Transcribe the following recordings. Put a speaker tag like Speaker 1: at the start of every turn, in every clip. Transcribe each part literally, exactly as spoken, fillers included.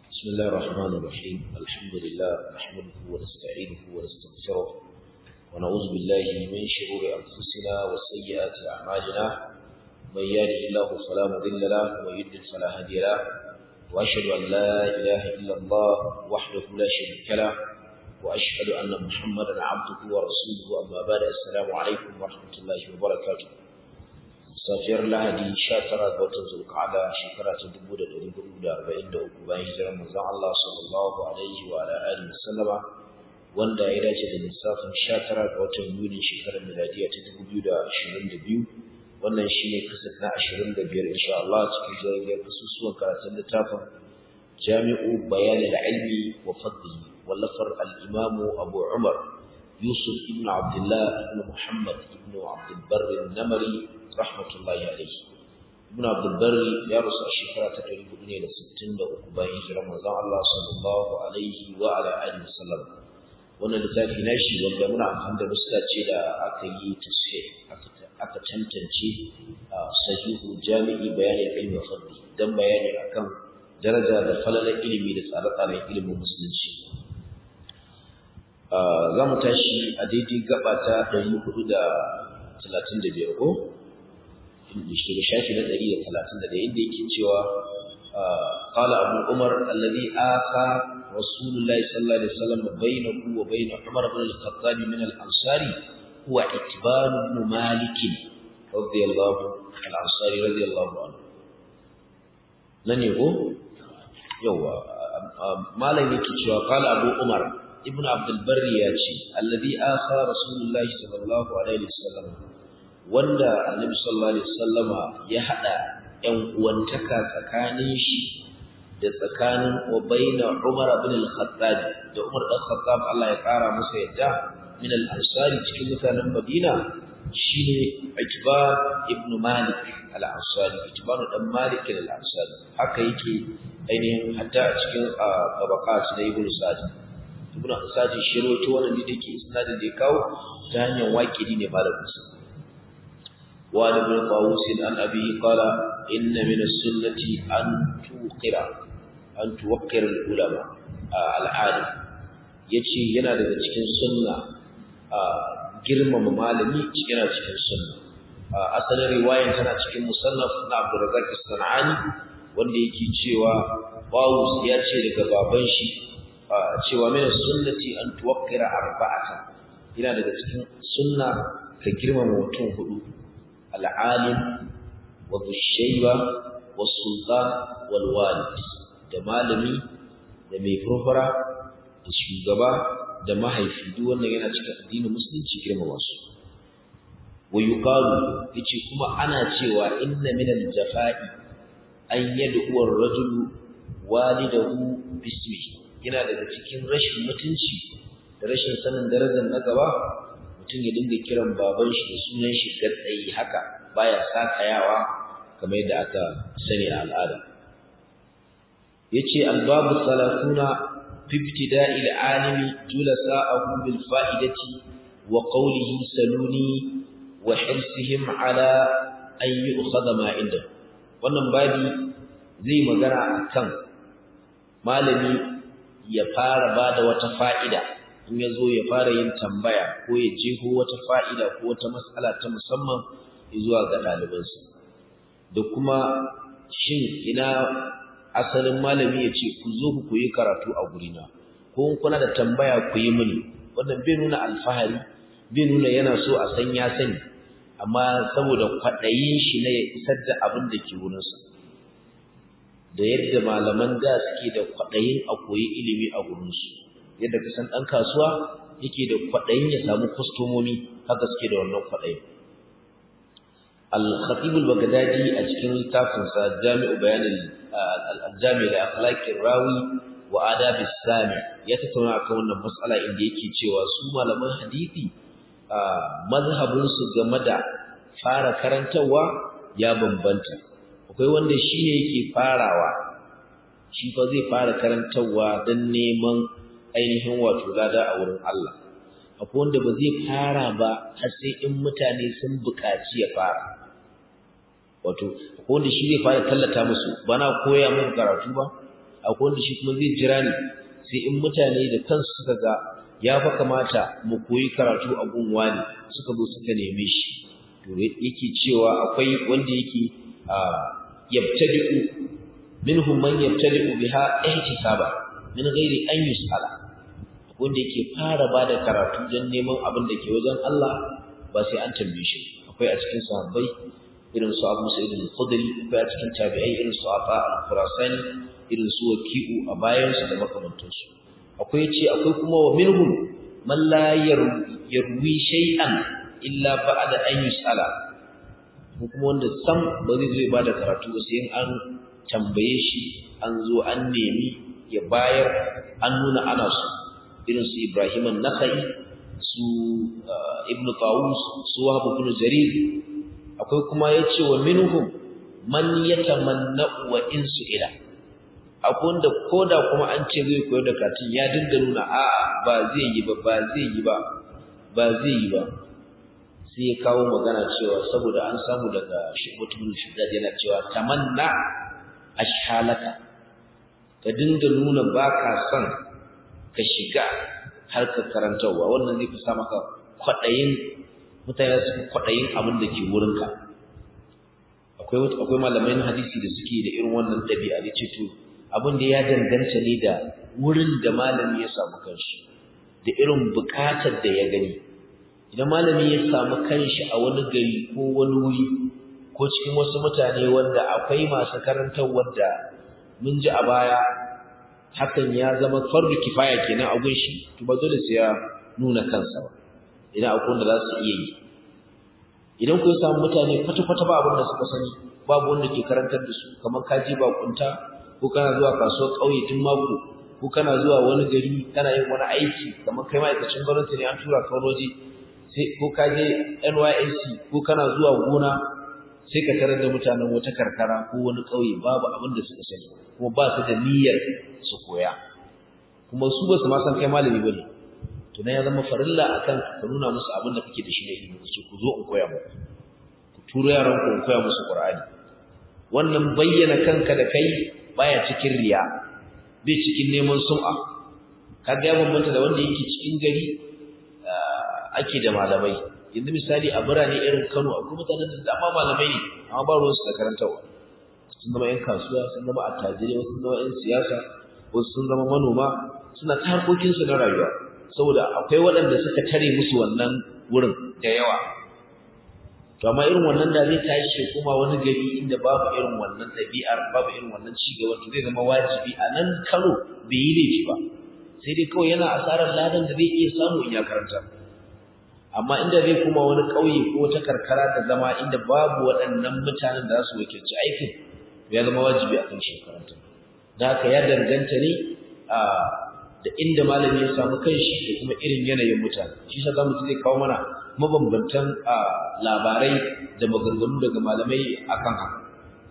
Speaker 1: بسم الله الرحمن الرحيم الحمد لله نحمده ونستعينه ونستغفره ونعوذ بالله من شرور أنفسنا وسيئات أعمالنا من يهده الله فلا مضل له ومن يضلل فلا هادي له وأشهد أن لا إله إلا الله وحده لا شريك له وأشهد أن محمدا عبده ورسوله أما بعد السلام عليكم ورحمة الله وبركاته safiyar lahadi sha tara ga watan zulqa'ada shekara ta dubu da ɗari hudu da arba'in da uku bayan hijirar manzon Allah sallallahu alaihi wa ala alihi wasallama wanda ya dace da lissafin sha tara ga watan yuni shekarar miladiya ta dubu biyu da ashirin da biyu wannan shine kasat na ashirin da biyar insha Allah cikin jirgin kasusuwan karatun littafin Jami'u Bayan al-Ilmi wa Fadlihi wallafar al-Imam Abu Umar Yusuf ibn Abdullah ibn Muhammad ibn Abdul Barr an-Namari rahmatullahi alaihi ibn Abdul Barri ya rusu a shekara ta ɗari hudu da sittin da uku bayan hijirar manzon Allah sallallahu alaihi wa ala alihi wasallam wannan littafi na shi wanda muna amfani da nuska ce da aka yi tasfih aka tantance sahihu jami'i bayani ilmi wa fadli dan bayani akan daraja da falalar ilimi da tsare-tsaren ilimin musulunci za mu tashi a daidai gaba ta ɗari hudu da talatin da biyar ko da shafi na ɗari da talatin da ɗaya inda yake cewa qala abu umar alladhi aqa rasulullahi sallallahu alaihi wasallam bainahu wa bain umar ibn al-khattab min al-ansari huwa itban ibn malik radiyallahu al-ansari radiyallahu anhu nan yego yawa malai yake cewa qala abu umar ibn abdul barri ya ce alladhi aqa rasulullahi sallallahu alaihi wasallam wanda annabi sallallahu alaihi wasallama ya hada ƴan uwantaka tsakanin shi da tsakanin ubayna Umar ibn al-Khattab da Umar ibn al-Khattab Allah ya kara masa yadda min al-Ansari cikin mutanen Madina shine Itba ibn Malik al-Ansari Itba dan Malik al-Ansari haka yake ainihin hatta a cikin tabaqat da Ibn Sa'd Ibn Sa'd shiro to wannan da yake isnadin da ya kawo ta hanyar waqidi ne malamin sa وعن ابن طاووس عن أبيه قال إن من السنة أن توقر أن توقر العلماء العالم yace yana daga cikin sunna girmama malami yana cikin sunna asalin riwayar tana cikin musannaf na Abdurrazzaq as-Sanani wanda yake cewa Tawus ya ce daga baban shi cewa min sunnati an tuwaqqira arba'atan yana daga cikin sunna ka girmama mutum hudu العالم وذو الشيبة والسلطان والوالد da malami da mai furfura da shugaba da mahaifi duk wannan yana cikin addinin musulunci girmama su wa yuqalu yace kuma ana cewa inna min al-jafa'i an yad'u ar-rajulu walidahu bismihi yana daga cikin rashin mutunci da rashin sanin darajar na gaba mutum ya dinga kiran baban shi da sunan shi gatsayi haka baya sakayawa kamar yadda aka sani a al'ada yace albabu salatuna fi ibtida'il alimi julasa'ahu bil fa'idati wa qawlihi saluni wa hirsihim ala an yu'khadha ma inda wannan babi zai magana akan malami ya fara bada wata fa'ida in ya zo ya fara yin tambaya ko ya jeho wata fa'ida ko wata matsala ta musamman zuwa ga ɗalibansa da kuma shin ina asalin malami ya ce ku zo ku koyi karatu a gurina ko kuna da tambaya ku yi mini wannan bai nuna alfahari bai nuna yana so a san ya sani amma saboda kwaɗayin shi na ya isar da abin da ke wurinsa da yadda malaman da suke da kwaɗayin a koyi ilimi a gurinsu yadda kasan ɗan kasuwa yake da kwaɗayin ya samu kwastomomi haka suke da wannan kwaɗayin. Al-Khatib al-Baghdadi a cikin littafinsa Jami'u Bayan al-Jami' da Akhlaqir Rawi wa Adab as-Sami ya tattauna akan wannan mas'ala inda yake cewa su malaman hadisi mazhabin su game da fara karantawa ya bambanta. Akwai wanda shi ne yake farawa shi fa zai fara karantawa don neman ainihin wato lada a wurin Allah akwai wanda ba zai fara ba har sai in mutane sun buƙaci ya fara wato akwai wanda shi zai fara tallata musu bana koya muku karatu ba akwai wanda shi kuma zai jira ne sai in mutane da kansu suka ga ya fa kamata mu koyi karatu a gunwa ne suka zo suka neme shi to yake cewa akwai wanda yake yabtadi'u minhum man yabtadi'u biha ihtisaba min ghairi an yus'ala wanda yake fara bada karatu dan neman abin da ke wajen Allah ba sai an tambaye shi akwai a cikin sahabbai irin su Abu Sa'id al-Khudri akwai a cikin tabi'ai irin su Afa al-Khurasani irin su Waqi'u a bayan su da makamantansu akwai ce akwai kuma wa minhum man la yarwi shay'an illa ba'da an yus'ala kuma wanda sam ba zai zo ba da karatu ba sai an tambaye shi an zo an nemi ya bayar an nuna ana so irin su Ibrahim an-Nakhai su Ibn Tawus su Wahb ibn Jarir akwai kuma yace wa minhum man yatamanna wa insu ila akwai wanda koda kuma an ce zai koyar da karatun ya dinga nuna a'a ba zai yi ba ba zai yi ba ba zai yi ba sai ya kawo magana cewa saboda an samu daga Shibutun Shiddad yana cewa tamanna ashhalaka ka dinga nuna baka son ka shiga harkar karantawa wannan zai fi sa maka kwadayin mutane su kwadayin abin da ke wurinka akwai akwai malamai na hadisi da suke da irin wannan dabi'a da ce to abin da ya danganta ne da wurin da malami ya samu kanshi da irin bukatar da ya gani idan malami ya samu kanshi a wani gari ko wani wuri ko cikin wasu mutane wanda akwai masu karantarwa da mun ji a baya hakan ya zama fardu kifaya kenan a gun shi to ba dole sai ya nuna kansa ba idan akwai wanda za su iya yi idan ku samu mutane kwata-kwata ba abin da suka sani babu wanda ke karantar da su kamar kaji ba kunta ko kana zuwa kasuwar ƙauye tun mako ko kana zuwa wani gari kana yin wani aiki kamar kai ma'aikacin gwamnati ne an tura ka waje sai ko ka je N Y S C ko kana zuwa gona sai ka tarar da mutanen wata karkara ko wani ƙauye babu abin da suka sani kuma ba su da niyyar su koya kuma su ba su ma san kai malami bane to dan ya zama farilla akan ka nuna musu abin da kake da shi ne ilimi ce ku zo in koya muku ku turo yaran ku in koya musu Qur'ani wannan bayyana kanka da kai baya cikin riya bai cikin neman sum'a kaga ya bambanta da wanda yake cikin gari ake da malamai yanzu misali a birane irin Kano akwai mutanen da dama malamai ne amma ba ruwan su da karantawa sun zama yan kasuwa sun zama attajirai wasu sun zama yan siyasa wasu sun zama manoma suna ta harkokin su na rayuwa saboda akwai waɗanda suka tare musu wannan wurin da yawa to amma irin wannan da zai tashi kuma wani gari inda babu irin wannan ɗabi'ar babu irin wannan cigaba to zai zama wajibi a nan Kano bai yi laifi ba sai dai kawai yana asarar ladan da zai iya samu in ya karanta amma inda zai kuma wani ƙauye ko wata karkara da zama inda babu waɗannan mutanen da za su wakilci aikin ya zama wajibi a kan shi karanta da haka ya danganta ne a da inda malami ya samu kanshi da kuma irin yanayin mutane shi sa zamu zai kawo mana mabambantan labarai da maganganu daga malamai akan haka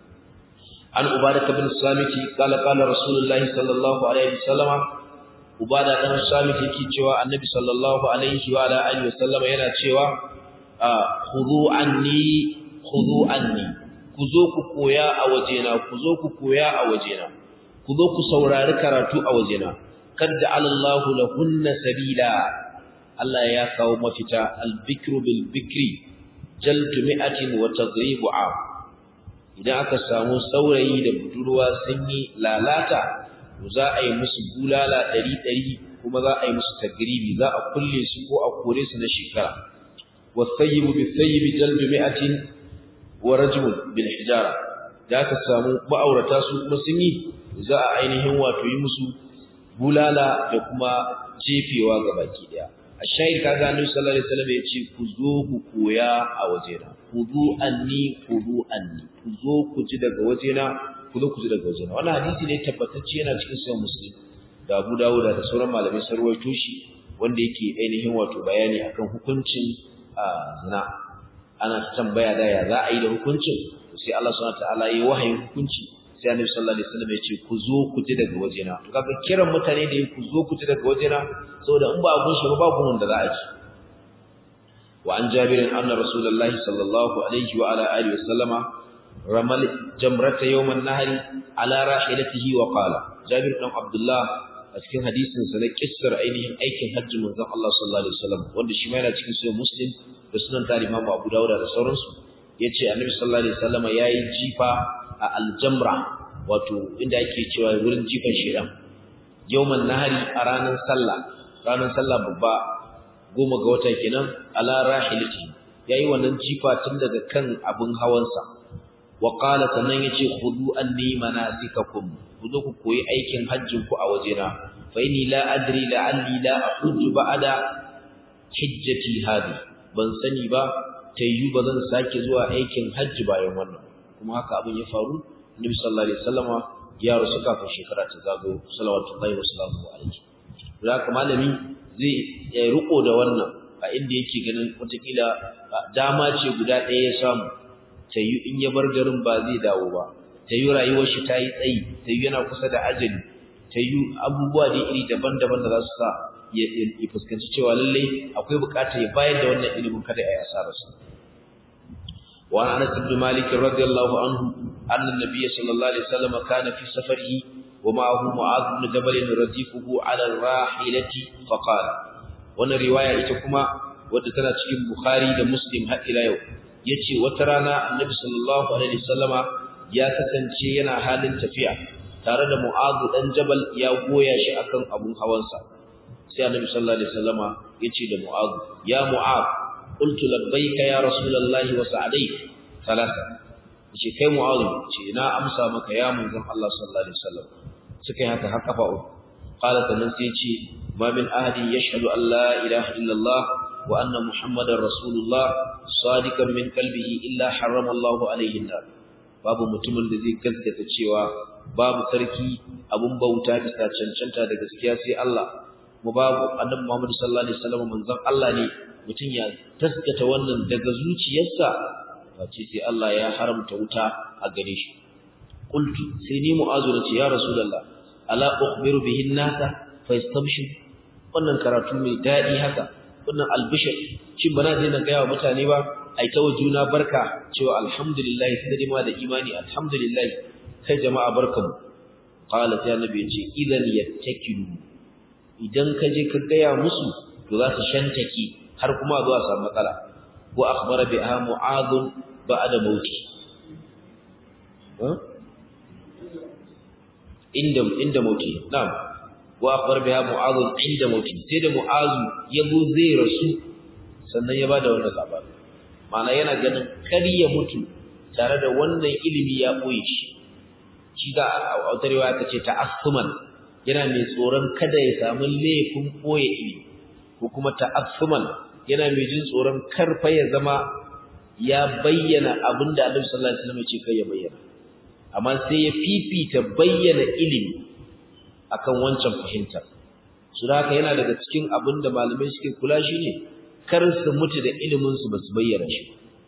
Speaker 1: an ubada bin samiti qala qala rasulullahi sallallahu alaihi wasallama ubada dan samiti yake cewa annabi sallallahu alaihi wa ala alihi wasallama yana cewa khudhu anni khudhu anni ku zo ku koya a wajena ku zo ku koya a wajena ku zo ku saurari karatu a wajena kad ja'alallahu lahunna sabila Allah ya kawo mafita al-bikru bil bikri jaldu mi'atin wa tadribu am idan aka samu saurayi da budurwa sun yi lalata za a yi musu bulala ɗari ɗari kuma za a yi musu tagribi za a kulle su ko a kore su na shekara wasayyibu bisayyibi jaldu mi'atin wa rajul bil hijara da aka samu ma'aurata su kuma sun yi za a ainihin wato yi musu bulala da kuma jefewa ga baki daya ashayir kaga annabi sallallahu alaihi wasallam ya ce ku zo ku koya a wajena kudu anni kudu anni ku zo ku ji daga wajena ku zo ku ji daga wajena wannan hadisi ne tabbatacce yana cikin sahih muslim da Abu Dawud da sauran malamai sun rawaito shi wanda yake ainihin wato bayani akan hukuncin zina ana tambaya da ya za a yi da hukuncin sai Allah subhanahu wa ta'ala ya wahayin hukunci sai Annabi sallallahu alaihi wasallam ya ce ku zo ku ji daga wajena to kaga kiran mutane da ku zo ku ji daga wajena saboda in ba gun shi ba babu wanda za a ji wa an Jabir anna Rasulullahi sallallahu alaihi wa ala alihi wasallama ramal jamrata yawman nahari ala rahilatihi wa qala Jabir dan Abdullah a cikin hadisin sa na kissar ainihin aikin hajji manzon Allah sallallahu alaihi wasallam wanda shi ma yana cikin sahih Muslim da sunan ta Imam Abu Dawud da sauransu yace Annabi sallallahu alaihi wasallam yayi jifa a al-jamra wato inda yake cewa wurin jifan shedan yawman nahari a ranar sallah ranar sallah babba goma ga wata kenan ala rahilati yayi wannan jifa tun daga kan abun hawansa wa qala sannan yace khudu anni manasikakum kuzo ku koyi aikin hajjin ku a wajena fa inni la adri la'alli la ahujju ba'da hijjati hadi ban sani ba tayyu bazan sake zuwa aikin hajji bayan wannan kuma haka abin ya faru Nabi sallallahu alaihi wasallama ya rusu kafin shekara ta zago sallallahu wa sallam alaihi haka malami zai ya riko da wannan a inda yake ganin wataƙila dama ce guda ɗaya ya samu tayyu in ya bar garin ba zai dawo ba tayyu rayuwar shi ta yi tsayi tayyu yana kusa da ajali tayyu abubuwa da iri daban-daban da za su sa ya fuskanci cewa lalle akwai bukatar ya bayar da wannan ilimin kada ya yi asararsa wa Anas ibn Malik radiyallahu anhu anna an-nabiy sallallahu alaihi wasallam kana fi safarihi wa ma'ahu Mu'adh ibn Jabal radifuhu ala ar-rahilati fa qala wannan riwaya ita kuma wadda tana cikin Bukhari da Muslim har ila yau yace wata rana annabi sallallahu alaihi wasallama ya kasance yana halin tafiya tare da Mu'adh dan Jabal ya goya shi akan abun hawansa sai annabi sallallahu alaihi wasallama yace da Mu'adh ya Mu'adh qultu labbaika ya rasulullahi wa sa'dayk salasa yace kai Mu'adh ce na amsa maka ya manzon Allah sallallahu alaihi wasallam suka yi haka har kafa uku qala sannan sai yace ma min ahadin yashhadu an la ilaha illa Allah wa anna muhammadar rasulullah sadiqan min qalbihi illa harrama Allahu alaihi an-nar babu mutumin da zai gaskata cewa babu sarki abun bauta bisa cancanta da gaskiya sai Allah mu babu annabi Muhammad sallallahu alaihi wasallam manzon Allah ne mutun ya gaskata wannan daga zuciyarsa face sai Allah ya haramta wuta a gare shi qultu sai ni mu'azu ce ya rasulullah ala ukhbiru bihi an-nasa fa yastabshu wannan karatu mai dadi haka wannan albishir shin bana je na ga yawa mutane ba ai ta wajuna barka cewa alhamdulillah sai ma da imani alhamdulillah kai jama'a barkamu qala sai annabi yace idan yattakilu idan ka je ka gaya musu to za su shantake har kuma zuwa samu matsala wa akhbara biha mu'adh ba'da mauti inda inda mauti na'am wa akhbara biha mu'adh inda mauti sai da mu'adh yabo zai rasu sannan ya bada wannan labari ma'ana yana ganin kar ya mutu tare da wannan ilimi ya boye shi shi da autarewa ta ce ta'assuman yana mai tsoron kada ya samu laifin boye ilimi ko kuma ta'assuman yana mai jin tsoron karfa ya zama ya bayyana abinda Annabi sallallahu alaihi wasallam ya ce kai ya bayyana amma sai ya fifita bayyana ilimi akan wancan fahimtar su haka yana daga cikin abinda malamai suke kula shi ne kar su mutu da ilimin su basu bayyana shi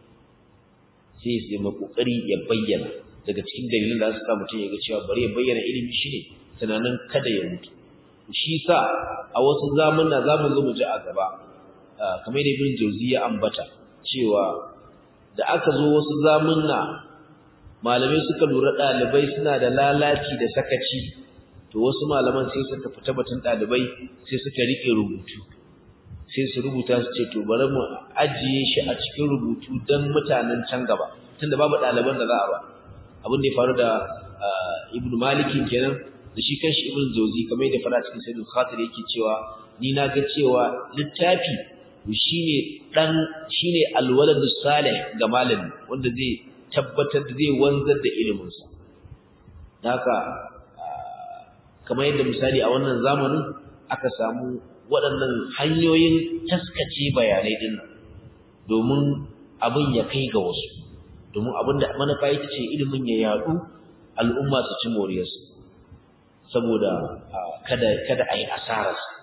Speaker 1: sai sai ma kokari ya bayyana daga cikin dalilin da su sa mutum ya ga cewa bari ya bayyana ilimi shine tunanin kada ya mutu shi sa a wasu zamanna zamu zo mu ji a gaba kamar da Ibn Jawzi ya ambata cewa da aka zo wasu zamanna malamai suka lura dalibai suna da lalaci da sakaci to wasu malaman sai suka fita batun dalibai sai suka rike rubutu sai su rubuta su ce to bari mu ajiye shi a cikin rubutu dan mutanen can gaba tunda babu daliban da za a ba abin da ya faru da Ibn Malik kenan da shi kanshi Ibn Jawzi kamar da fara cikin Sayyidul Khatir yake cewa ni na ga cewa littafi shine dan shine alwaladus salih ga malami wanda zai tabbatar da zai wanzar da ilimin sa haka kamar yadda misali a wannan zamanin aka samu waɗannan hanyoyin taskace bayanai din domin abin ya kai ga wasu domin abin da manufa ita ce ilimin ya yadu al'umma su ci moriyarsa saboda kada kada ayi asararsa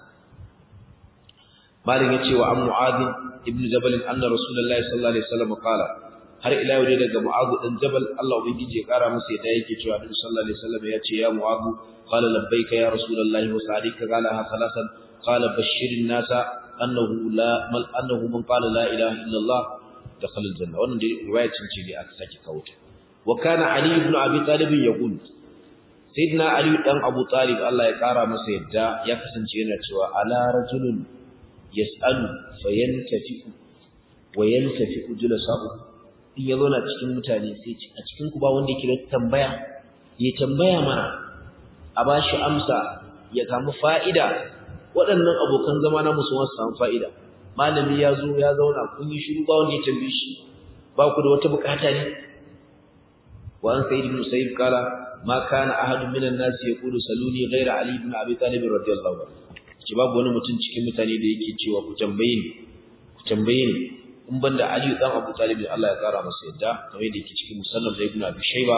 Speaker 1: malin yace wa an mu'adh ibn jabal anna rasulullahi sallallahu alaihi wasallam qala har ila yau daga mu'adh dan jabal Allah ubangiji ya kara masa yadda yake cewa annabi sallallahu alaihi wasallam yace ya mu'adh qala labbaika ya rasulullahi wa sa'alika qala ha salasan qala bashirin nasa annahu la mal annahu man qala la ilaha illa Allah dakhala aljanna wannan dai riwayar ce ne aka saki kawo ta wa kana ali ibn abi talib yaqul sayyidina ali dan abu talib Allah ya kara masa yadda ya kasance yana cewa ala rajulun yas'alu fayantafi'u wa yantafi'u julasa'u in yazo na cikin mutane sai a cikin ku ba wanda yake da tambaya ya tambaya mana a bashi amsa ya samu fa'ida waɗannan abokan zama na musulman su samu fa'ida malami ya zo ya zauna kun yi shiru ba wanda ya tambaye shi ba ku da wata bukata ne wa an sayyid ibn sayyid kala ma kana ahadun minan nas yaqulu saluni ghayra ali ibn abi talib radiyallahu anhu ce babu wani mutum cikin mutane da yake cewa ku tambaye ni ku tambaye ni in banda ali dan abu talib Allah ya kara masa yadda kamar yadda yake cikin musannaf da ibn abi shayba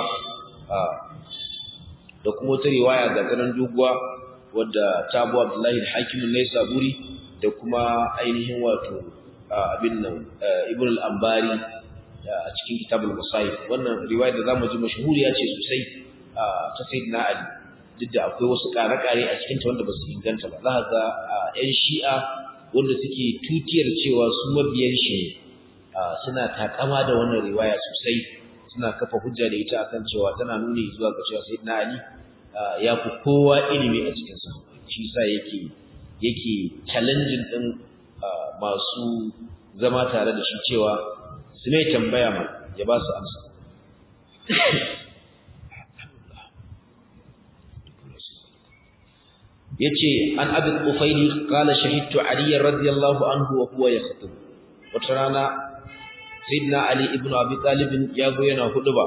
Speaker 1: da kuma wata riwaya ga garan doguwa wadda ta Abu Abdullahi al-Hakim an-Naisaburi da kuma ainihin wato abin nan Ibn al-Ambari a cikin Kitabul Musayif wannan riwaya da zamu ji mashhuriya ce sosai ta Sayyidina Ali duk da akwai wasu ƙare-ƙare a cikin ta wanda ba su inganta ba za ga ƴan Shi'a wanda suke tutiyar cewa su mabiyan shi suna takama da wannan riwaya sosai suna kafa hujja da ita akan cewa tana nuni zuwa ga cewa Sayyidina Ali ya fi kowa ilimi a cikin sa shi sa yake yake challenging din masu zama tare da shi cewa su mai tambaya ma ya ba su amsa yace an abi qufaili qala shahidtu ali radiyallahu anhu wa huwa yakhtub wata rana sayyidina ali ibn abi talib ya zo yana huduba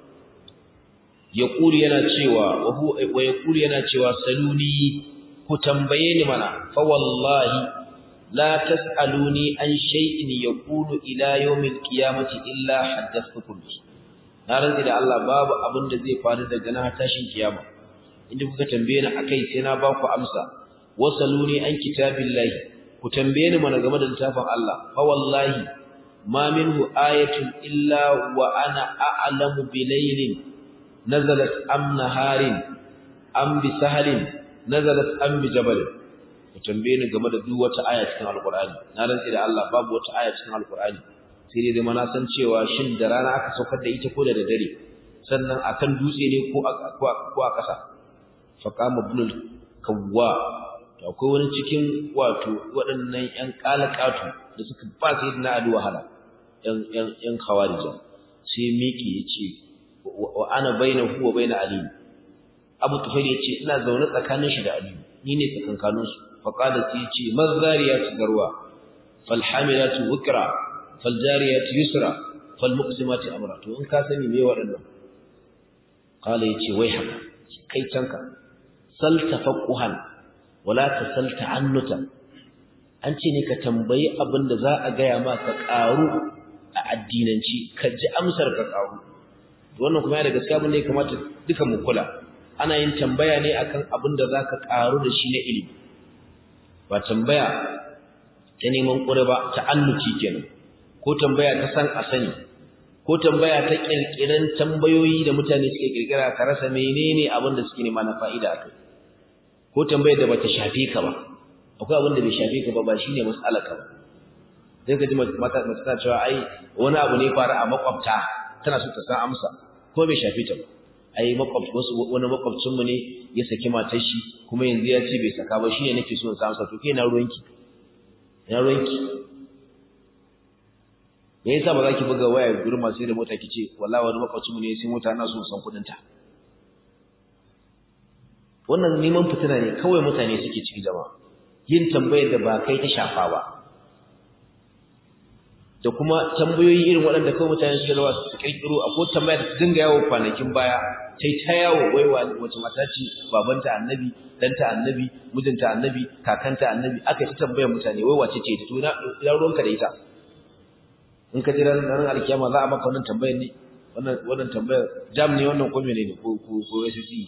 Speaker 1: yaqulu yana cewa wa huwa wa yaqulu yana cewa saluni ku tambaye ni mana fa wallahi la tasaluni an shay'in yaqulu ila yawmil qiyamati illa haddathtukum na rantsi da Allah babu abin da zai faru daga na tashin kiyama inda kuka tambaye ni akai sai na ba ku amsa wasaluni an kitabillahi ku tambaye ni mana game da littafin Allah fa wallahi ma minhu ayatun illa wa ana a'lamu bilaylin nazalat am naharin am bi sahalin nazalat am bi jabal ku tambaye ni game da duk wata aya cikin alqur'ani na rantsi da Allah babu wata aya cikin alqur'ani sai dai mana san cewa shin da rana aka saukar da ita ko da dare sannan akan dutse ne ko ko a kasa faqama ibn al-kawwa to akwai wani cikin wato waɗannan ƴan kalakatu da suka ba sai na Ali wahala ƴan ƴan ƴan khawarija sai miki yace wa ana bainahu wa bain Ali Abu Tufail yace ina zaune tsakanin shi da Ali ni ne tsakankanin su faqala sai yace mazariyatu garwa falhamilatu wukra faljariyatu yusra falmuqsimati amra to in ka sani me waɗannan qala yace wai haka kai tanka sal tafaqquhan wala tasal ta'annutan an ce ne ka tambayi abin da za a gaya ma ka karu a addinanci ka ji amsar ka karu wannan kuma ya da gaskiya abin da ya kamata duka mu kula ana yin tambaya ne akan abin da zaka karu da shi na ilimi ba tambaya ta neman kure ba ta'annuci kenan ko tambaya ta san a sani ko tambaya ta kirkiran tambayoyi da mutane suke kirkira ka rasa menene abin da suke nema na fa'ida akai ko tambayar da bata shafe ka ba akwai abin da bai shafe ka ba ba shine mas'alar ka ba sai ka ji mata mata ta cewa ai wani abu ne fara a makwabta tana so ta san amsa ko bai shafe ta ba ai makwabci wasu wani makwabcin mu ne ya saki matar shi kuma yanzu ya ce bai saka ba shine nake so in san amsa to kai na ruwanki na ruwanki me yasa ba za ki buga waya gurin masu da mota kice wallahi wani makwabcin mu ne sai mota na so san kudin ta wannan neman fitina ne kawai mutane suke ciki jama'a yin tambayar da ba kai ta shafa ba da kuma tambayoyi irin waɗanda kawai mutane suke rawa su kirkiro akwai tambaya da dinga yawo kwanakin baya tai ta yawo wai wace mata ce babanta annabi danta annabi mijinta annabi kakanta annabi aka ta tambayar mutane wai wace ce ta to ina ruwanka da ita in ka jira ran alkiyama za a maka wannan tambayar ne wannan wannan tambayar jam ne wannan ko menene ko ko ko S C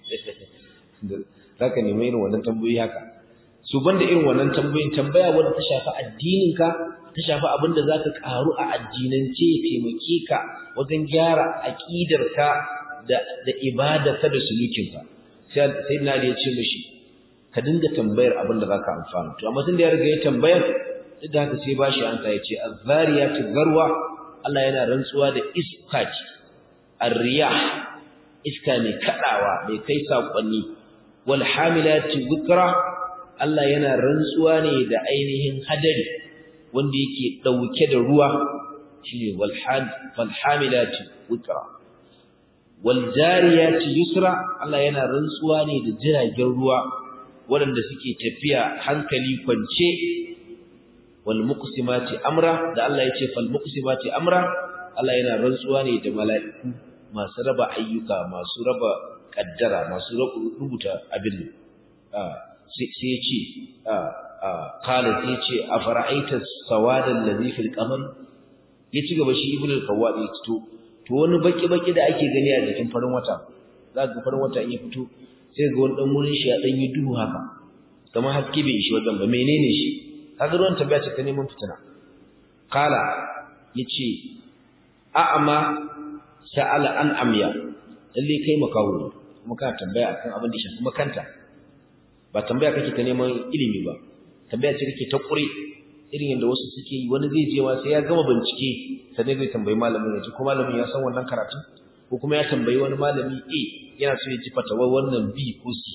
Speaker 1: zaka nemi irin wannan tambayoyi haka su banda irin wannan tambayoyin tambaya wanda ta shafi addininka ta shafi abinda zaka karu a addinance taimake ka wajen gyara aqidarka da da ibadarka da sulukinka sai sai na da yace mishi ka dinga tambayar abinda zaka amfana to amma tun da ya riga ya tambayar duk da haka sai bashi an ta yace az-zariyatu garwa Allah yana rantsuwa da iska ce ar-riyah iska mai kadawa mai kai sakonni wal hamilati wikra Allah yana rantsuwa ne da ainihin hadari wanda yake dauke da ruwa shine wal hamilati wikra wal jariyati yusra Allah yana rantsuwa ne da jiragen ruwa waɗanda suke tafiya hankali kwance wal muqsimati amra da Allah yace fal muqsimati amra Allah yana rantsuwa ne da mala'iku masu raba ayyuka masu raba kaddara masu rubuta abin sai yace qala sai yace afara'aita sawada allazi fil qamar yaci gaba shi ibnu al-qawwad ya fito to wani baki baki da ake gani a jikin farin wata zaka farin wata in ya fito sai ga wani dan wurin shi ya dan yi duhu haka kamar haske bai shi wajen ba menene shi kaga ruwan tabiya ce ta neman fitina kala yace a'ama sa'ala an amya lalle kai makawo kuma ka tambaya akan abin da shi kuma kanta ba tambaya kake ta neman ilimi ba tambaya ce kake ta kure irin yanda wasu suke yi wani zai je wa sai ya gama bincike sai zai tambayi malamin ya ji ko malamin ya san wannan karatu ko kuma ya tambayi wani malami eh yana so ya ji fatawar wannan B ko C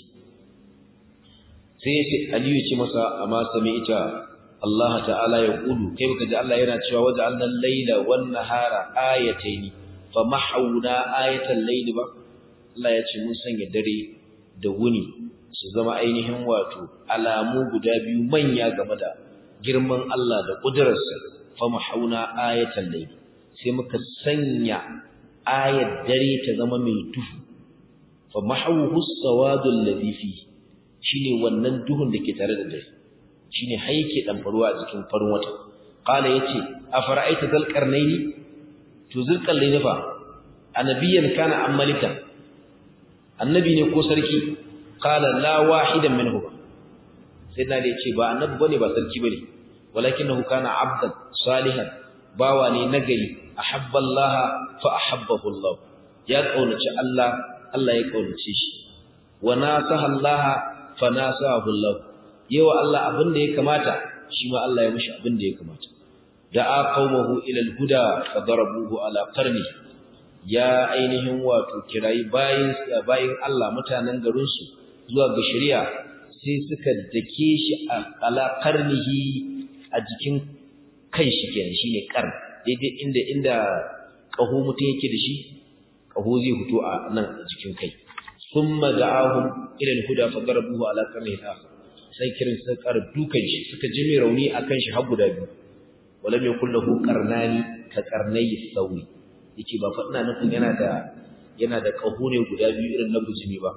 Speaker 1: sai ya ce Aliyu ya ce masa amma sami'ta Allah ta'ala ya kulu kai baka ji Allah yana cewa waja'alna al-laila wan nahara ayatayn famahawna ayatal layli ba Allah ya ce mun sanya dare da wuni su zama ainihin wato alamu guda biyu manya game da girman Allah da kudurarsa famahawna ayatal layli sai muka sanya ayat dare ta zama mai duhu fa mahawu sawadul ladhi fi shine wannan duhun da ke tare da dare shine haike dan faruwa a cikin farin wata qala yace afara'aita dal qarnaini to zul qarnaini fa annabiyan kana am malika annabi ne ko sarki qala la wahidan minhu sai da yace ba annabi bane ba sarki bane walakinahu kana abdan salihan bawa ne nagari ahabba Allah fa ahabbahu Allah ya kaunaci Allah Allah ya kaunace shi wa nasaha Allah fa nasahu Allah yawa Allah abin da ya kamata shi ma Allah ya mishi abin da ya kamata da'a qaumahu ila al-huda fadarabuhu ala qarni ya ainihin wato kirayi bayin bayin Allah mutanen garin su zuwa ga shari'a sai suka dake shi ala qarnihi a jikin kan shi kenan shine qarn daidai inda inda kaho mutum yake da shi kaho zai fito a nan a jikin kai thumma da'ahum ila al-huda fadarabuhu ala qarnihi al-akhar sai kirin sun ƙara dukan shi suka ji mai rauni akan shi har guda biyu walam yakul lahu qarnani ka qarnayi sawi yace ba fa ina nufin yana da yana da kaho ne guda biyu irin na bujimi ba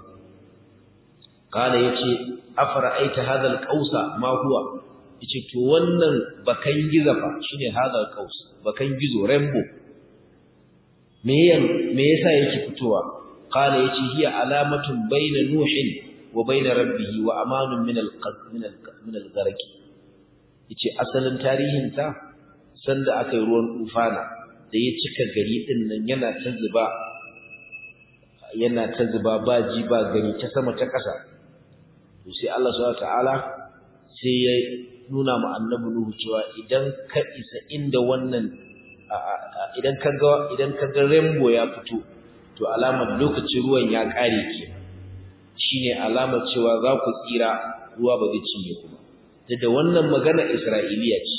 Speaker 1: kana yace afara'aita hadha al-qausa ma huwa yace to wannan bakan giza fa shine hadha al-qaus bakan gizo rainbow me me yasa yake fitowa kana yace hiya alamatun bayna nuhin wa bayna rabbihi wa amanun min al-qad min al min al-gharq yace asalin tarihin ta sanda aka yi ruwan tufana da ya cika gari din nan yana ta zuba yana ta zuba ba ji ba gani ta sama ta ƙasa to sai Allah subhanahu wataala sai ya nuna mu annabi Nuhu cewa idan ka isa inda wannan idan ka ga idan ka ga rainbow ya fito to alamar lokacin ruwan ya kare ke shine alamar cewa za ku tsira ruwa ba zai cinye ku ba da wannan magana Isra'iliya ce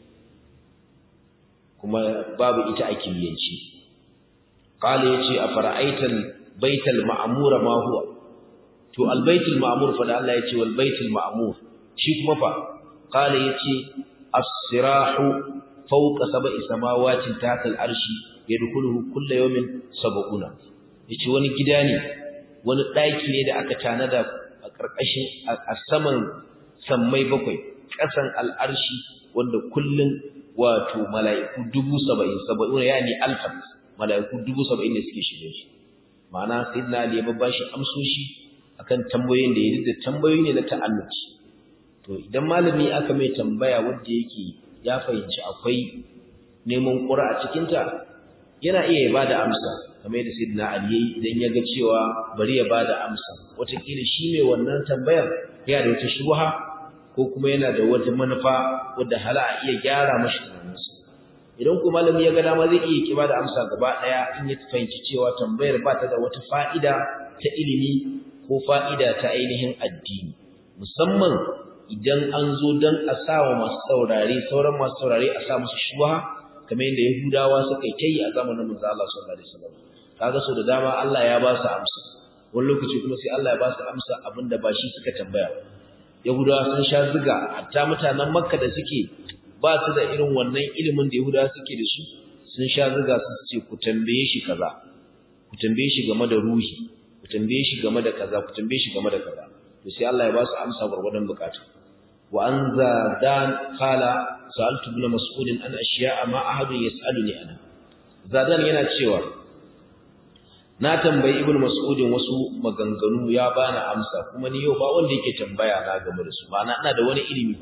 Speaker 1: kuma babu ita a kimiyanci qala yace afara'aital baital ma'mur ma huwa to albaitul ma'mur fa da Allah yace wal baitul ma'mur shi kuma fa qala yace as-sirahu fawqa sab'i samawati tahta al-arshi yadkhuluhu kullu yawmin sab'una yace wani gida ne wani daki ne da aka tanada a karkashin a saman sammai bakwai kasan al-arshi wanda kullun wato mala'iku dubu saba'in saba'una yani alfan mala'iku dubu saba'in ne suke shige shi ma'ana sayyidina Ali ya babbashi amsoshi akan tambayoyin da yayi da tambayoyi ne na ta'annuci to idan malami aka mai tambaya wanda yake ya fahimci akwai neman qura a cikin ta yana iya ya bada amsa kamar yadda sayyidina Ali idan ya ga cewa bari ya bada amsa wata kila shi mai wannan tambayar ya da wata shubha ko kuma yana da wata manufa wadda hala a iya gyara mashi tunaninsa idan kuma malami ya ga dama zai iya kiba da amsa gaba daya in ya fahimci cewa tambayar ba ta da wata fa'ida ta ilimi ko fa'ida ta ainihin addini musamman idan an zo dan a sawa masu saurare sauran masu saurare a sa musu shubha kamar yadda Yahudawa suka yi a zamanin manzo Allah sallallahu alaihi wasallam kaga so da dama Allah ya ba su amsa wani lokaci kuma sai Allah ya ba su amsa abinda ba shi suka tambaya Yahudawa sun sha ziga hatta mutanen Makka da suke ba su da irin wannan ilimin da Yahudawa suke da su sun sha ziga su ce ku tambaye shi kaza ku tambaye shi game da ruhi ku tambaye shi game da kaza ku tambaye shi game da kaza to sai Allah ya ba su amsa gurgurdan bukatu wa anza dan qala sa'altu ibn mas'ud an ashiya'a ma ahadun yas'aluni ana zadan yana cewa na tambayi ibn mas'ud wasu maganganu ya bani amsa kuma ni yau ba wanda yake tambaya na game da su ba na ina da wani ilimi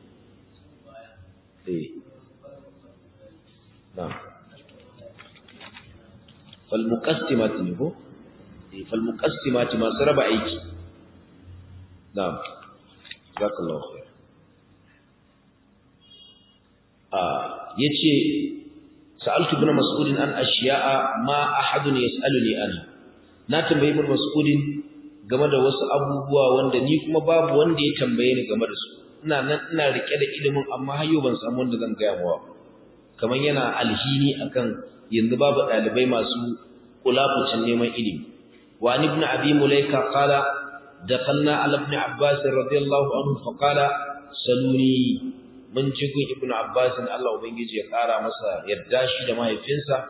Speaker 1: eh na'am fal muqassimat ne ko eh fal muqassimat ma saraba aiki na'am jazakallahu khair ah yace sa'altu ibn mas'ud an ashiya'a ma ahadun yas'aluni anha na tambayi ibn mas'ud game da wasu abubuwa wanda ni kuma babu wanda ya tambaye ni game da su ina nan ina rike da ilimin amma har yau ban samu wanda zan gaya mawa kaman yana alhini akan yanzu babu dalibai masu kulafucin neman ilimi wa ibn abi mulaika qala dakhalna ala ibn abbas radiyallahu anhu fa qala saluni mun ji gun ibn abbas Allah ubangiji ya kara masa yadda shi da mahaifinsa